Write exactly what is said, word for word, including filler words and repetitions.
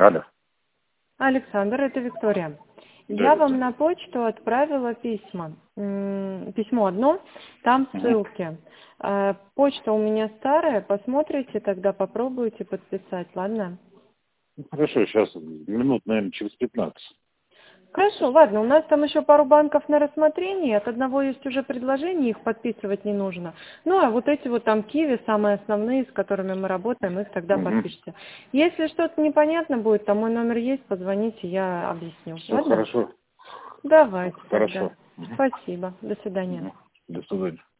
Алло. Александр, это Виктория. Да, Я Виктория. вам на почту отправила письма. М, Письмо одно, там Мгм. ссылки. Э, Почта у меня старая, посмотрите, тогда попробуйте подписать, ладно? Ну, хорошо, сейчас минут, наверное, через пятнадцать. Хорошо, ладно, у нас там еще пару банков на рассмотрение, от одного есть уже предложение, их подписывать не нужно. Ну, а вот эти вот там киви, самые основные, с которыми мы работаем, их тогда Угу. подпишите. Если что-то непонятно будет, там мой номер есть, позвоните, я объясню, Все ладно? хорошо. Давайте тогда. Хорошо. Угу. Спасибо, до свидания. Угу. До свидания.